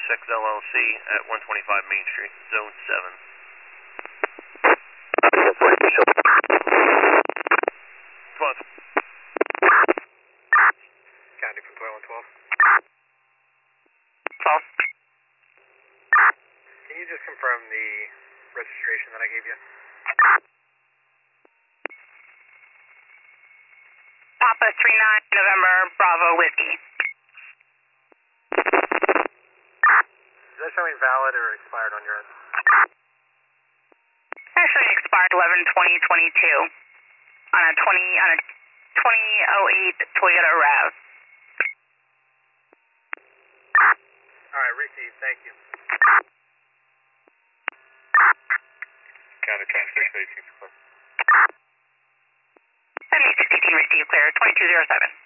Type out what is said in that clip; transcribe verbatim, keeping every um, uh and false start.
X L L C at one twenty-five Main Street, Zone seven. twelve. County from twelve twelve. twelve. Can you just confirm the registration that I gave you? Papa three nine November Bravo Whiskey. Is that showing valid or expired on your end? Actually expired eleven twenty twenty-two on a twenty on a twenty oh eight Toyota RAV. All right, received. Thank you. County twenty-six eighteen. seventy-six eighteen received clear, twenty-two oh seven.